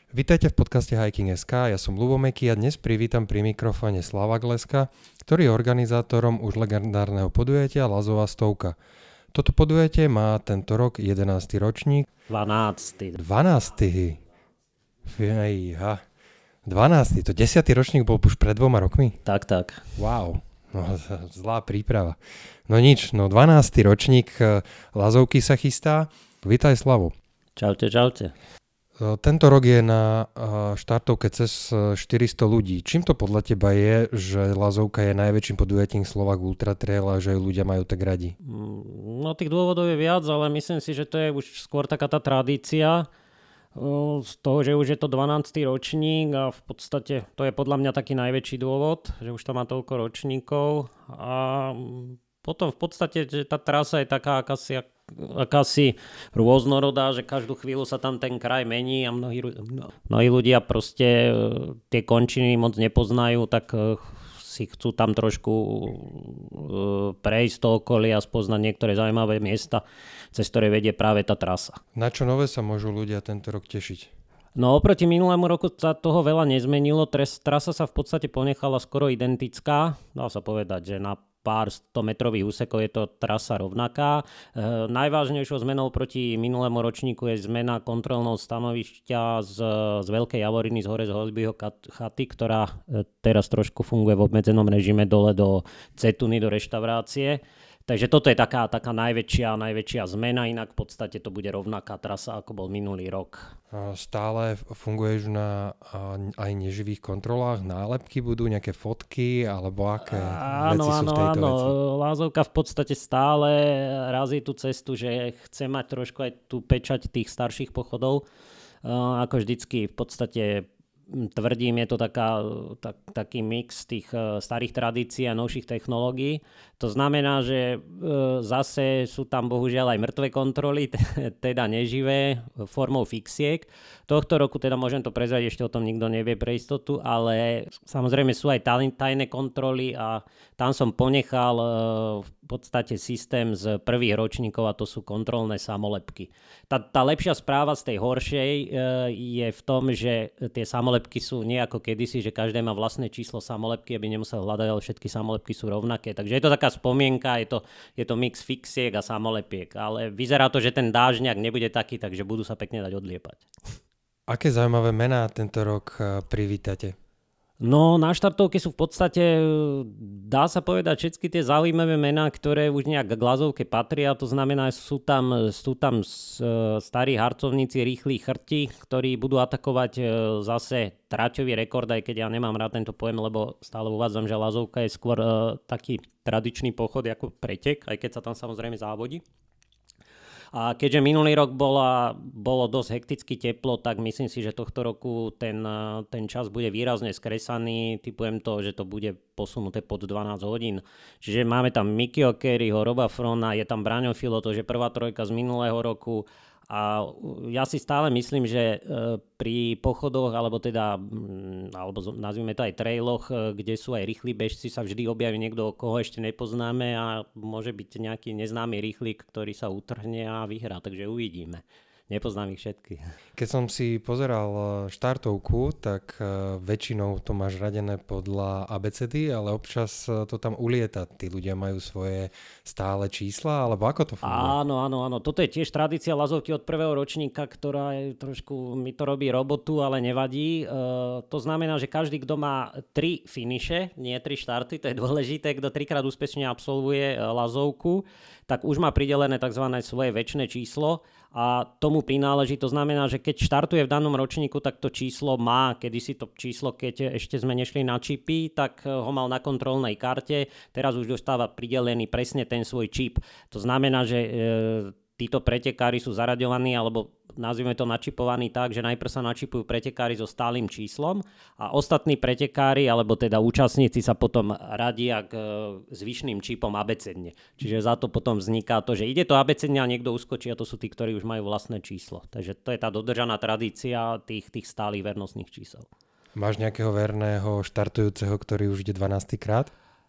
Vítajte v podcaste Hiking.sk, ja som Ľubomeky a dnes privítam pri mikrofóne Slava Gleska, ktorý je organizátorom už legendárneho podujatia Lazová stovka. Toto podujatie má tento rok 11. ročník. 12. 12. To 10. ročník bol už pred 2 rokmi? Tak. Wow, no zlá príprava. No nič, 12. ročník Lazovky sa chystá. Vítaj Slavo. Čaute. Tento rok je na štartovke cez 400 ľudí. Čím to podľa teba je, že Lazovka je najväčším podujatím Slovak Ultra Trail a že ju ľudia majú tak radi? No tých dôvodov je viac, ale myslím si, že to je už skôr taká tá tradícia z toho, že už je to 12. ročník a v podstate to je podľa mňa taký najväčší dôvod, že už to má toľko ročníkov a potom v podstate, že tá trasa je taká akási rôznorodá, že každú chvíľu sa tam ten kraj mení a mnohí ľudia proste tie končiny moc nepoznajú, tak si chcú tam trošku prejsť to okolie a spoznať niektoré zaujímavé miesta, cez ktoré vedie práve tá trasa. Na čo nové sa môžu ľudia tento rok tešiť? No oproti minulému roku sa toho veľa nezmenilo, trasa sa v podstate ponechala skoro identická, dá sa povedať, že na pár 100-metrových úsekov je to trasa rovnaká. Najvážnejšou zmenou proti minulému ročníku je zmena kontrolného stanovišťa z Veľkej Javoriny z hore z Holbyho chaty, ktorá teraz trošku funguje v obmedzenom režime dole do Cetuny, do reštaurácie. Takže toto je taká najväčšia zmena, inak v podstate to bude rovnaká trasa, ako bol minulý rok. Stále funguješ na aj neživých kontrolách? Nálepky budú, nejaké fotky, alebo aké veci sú v tejto veci? Lázovka v podstate stále razí tú cestu, že chce mať trošku aj tú pečať tých starších pochodov. Ako vždycky v podstate tvrdím, je to taký mix tých starých tradícií a novších technológií. To znamená, že zase sú tam bohužiaľ aj mŕtve kontroly, teda neživé, formou fixiek. Tohto roku teda môžem to prezradiť, ešte o tom nikto nevie pre istotu, ale samozrejme sú aj tajné kontroly a tam som ponechal v podstate systém z prvých ročníkov a to sú kontrolné samolepky. Tá lepšia správa z tej horšej je v tom, že tie samolepky sú nie ako kedysi, že každé má vlastné číslo samolepky, aby nemusel hľadať, ale všetky samolepky sú rovnaké. Takže je to taká spomienka, je to mix fixiek a samolepiek, ale vyzerá to, že ten dážďak nebude taký, takže budú sa pekne dať odliepať. Aké zaujímavé mená tento rok privítate? No, na štartovke sú v podstate, dá sa povedať, všetky tie zaujímavé mená, ktoré už nejak k Lazovke patria. To znamená, sú tam starí harcovníci, rýchli chrti, ktorí budú atakovať zase traťový rekord, aj keď ja nemám rád tento pojem, lebo stále uvádzam, že Lazovka je skôr taký tradičný pochod ako pretek, aj keď sa tam samozrejme závodí. A keďže minulý rok bolo dosť hekticky teplo, tak myslím si, že tohto roku ten čas bude výrazne skresaný. Typujem to, že to bude posunuté pod 12 hodín. Čiže máme tam Mikio Kerryho, Roba Frona, je tam Braňo Filo, to je prvá trojka z minulého roku. A ja si stále myslím, že pri pochodoch, alebo nazvime to aj trailoch, kde sú aj rýchli bežci, sa vždy objaví niekto, koho ešte nepoznáme a môže byť nejaký neznámy rýchlik, ktorý sa utrhne a vyhrá, takže uvidíme. Nepoznám ich všetky. Keď som si pozeral štartovku, tak väčšinou to máš radené podľa abecedy, ale občas to tam ulieta. Tí ľudia majú svoje stále čísla, alebo ako to funguje? Áno. Toto je tiež tradícia Lazovky od prvého ročníka, ktorá je trošku, mi to robí robotu, ale nevadí. To znamená, že každý, kto má 3 finiše, nie 3 štarty, to je dôležité, kto 3-krát úspešne absolvuje Lazovku, tak už má pridelené tzv. Svoje väčšie číslo a tomu prináleží. To znamená, že keď štartuje v danom ročníku, tak to číslo má, kedysi to číslo, keď ešte sme nešli na čipy, tak ho mal na kontrolnej karte, teraz už dostáva pridelený presne ten svoj čip. To znamená, že títo pretekári sú zaraďovaní, alebo nazvime to načipovaní tak, že najprv sa načipujú pretekári so stálym číslom a ostatní pretekári, alebo teda účastníci sa potom radia k zvyšným čipom abecedne. Čiže za to potom vzniká to, že ide to abecedne a niekto uskočí a to sú tí, ktorí už majú vlastné číslo. Takže to je tá dodržaná tradícia tých stálych vernostných čísel. Máš nejakého verného štartujúceho, ktorý už ide 12. krát?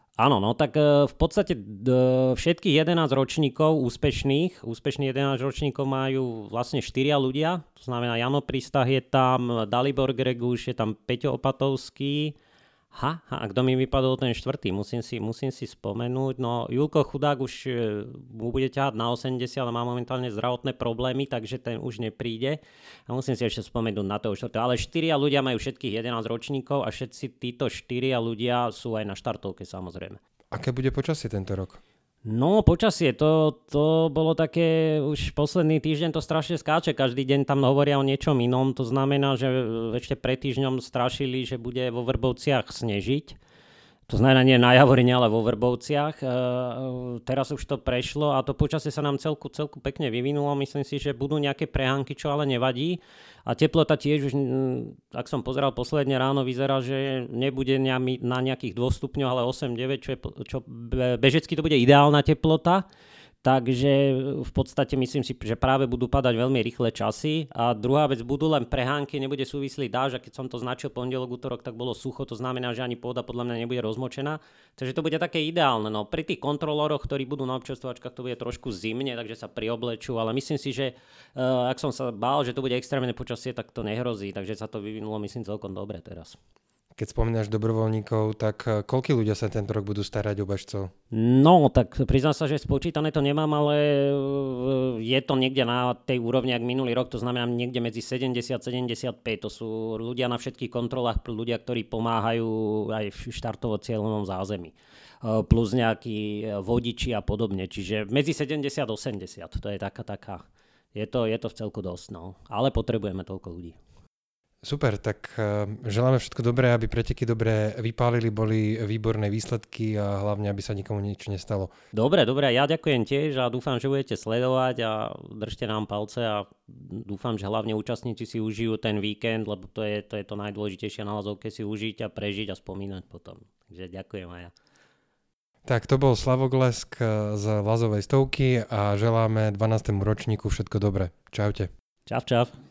Áno, no tak v podstate všetkých 11 ročníkov úspešných 11 ročníkov majú vlastne 4 ľudia, to znamená Jano Pristah je tam, Dalibor Greguš, je tam Peťo Opatovský, a kto mi vypadol ten štvrtý, musím si spomenúť, no Julko Chudák už mu bude ťahať na 80, ale má momentálne zdravotné problémy, takže ten už nepríde a musím si ešte spomenúť na toho štvrtého, ale 4 ľudia majú všetkých 11 ročníkov a všetci títo 4 ľudia sú aj na štartovke samozrejme. Aké bude počasie tento rok? No počasie, to bolo také, už posledný týždeň to strašne skáče, každý deň tam hovoria o niečom inom, to znamená, že ešte pred týždňom strašili, že bude vo Vrbovciach snežiť. To znamená nie na Javorine, ale vo Vrbovciach. Teraz už to prešlo a to počasie sa nám celku pekne vyvinulo. Myslím si, že budú nejaké prehánky, čo ale nevadí. A teplota tiež už, ak som pozeral posledne ráno, vyzerá, že nebude na nejakých 2 stupňov, ale 8-9, čo bežecky to bude ideálna teplota. Takže v podstate myslím si, že práve budú padať veľmi rýchle časy a druhá vec, budú len prehánky, nebude súvislý dážď a keď som to značil pondelok, útorok, tak bolo sucho, to znamená, že ani pôda podľa mňa nebude rozmočená, takže to bude také ideálne. No pri tých kontrolóroch, ktorí budú na občerstvovačkách, to bude trošku zimne, takže sa prioblečú, ale myslím si, že ak som sa bál, že to bude extrémne počasie, tak to nehrozí, takže sa to vyvinulo myslím celkom dobre teraz. Keď spomínaš dobrovoľníkov, tak koľkí ľudia sa tento rok budú starať o bežcov? No, tak priznám sa, že spočítané to nemám, ale je to niekde na tej úrovni, jak minulý rok, to znamená niekde medzi 70-75. To sú ľudia na všetkých kontrolách, ľudia, ktorí pomáhajú aj v štartovo-cieľovom zázemí. Plus nejakí vodiči a podobne. Čiže medzi 70-80. To je taká. Je to v celku dosť, no. Ale potrebujeme toľko ľudí. Super, tak želáme všetko dobré, aby preteky dobre vypálili, boli výborné výsledky a hlavne, aby sa nikomu nič nestalo. Dobre, ja ďakujem tiež a dúfam, že budete sledovať a držte nám palce a dúfam, že hlavne účastníci si užijú ten víkend, lebo to je to najdôležitejšie na Lazovke, si užiť a prežiť a spomínať potom. Takže ďakujem aj ja. Tak to bol Slavoglesk z Lazovej stovky a želáme 12. ročníku všetko dobré. Čaute. Čau.